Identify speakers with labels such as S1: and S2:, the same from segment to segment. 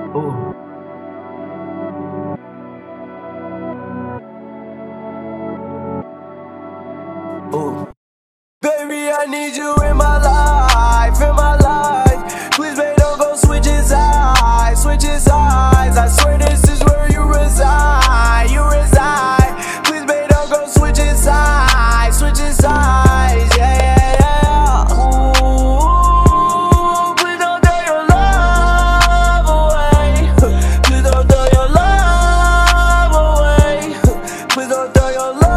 S1: Ooh. Ooh. Baby, I need you in my life, in my life. Please, babe, don't go switching sides, switching sides. I swear this is where you reside, you reside. Please, babe, don't go switching sides, switching sides. Yeah, yeah, yeah. Ooh, please don't throw your love away. Please don't throw your love away. Please don't throw your love away.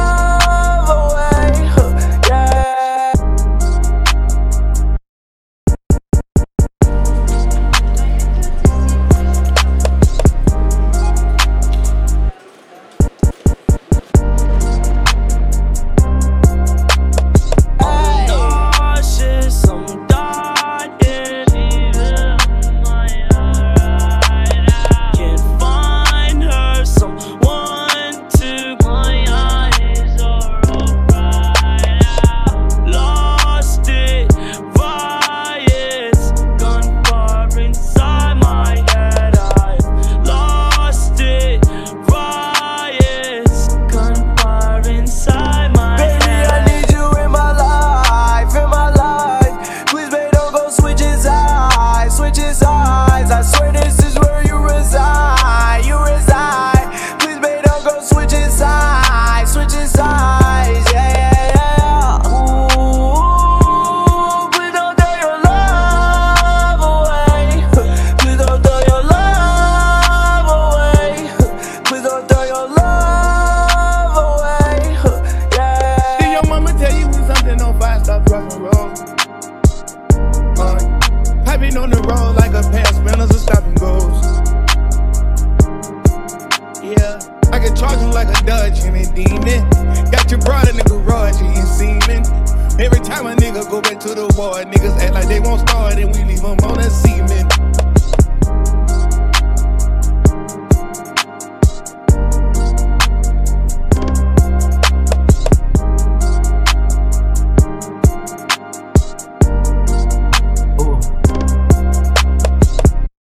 S1: I swear this is where you reside, you reside. Please, babe, don't go switching sides, switching sides. Yeah, yeah, yeah. Ooh, please don't throw your love away. Please don't throw your love away. Please don't throw your love away. Yeah.
S2: Did your mama tell you when something on fire, stop, rock and roll? I been on the road like a pair of spinners or stop and goes. Yeah, I can charge him like a Dodge and a demon. Got your broad in the garage, you ain't seeming. Every time a nigga go back to the war, niggas act like they won't start and we leave them on a semen.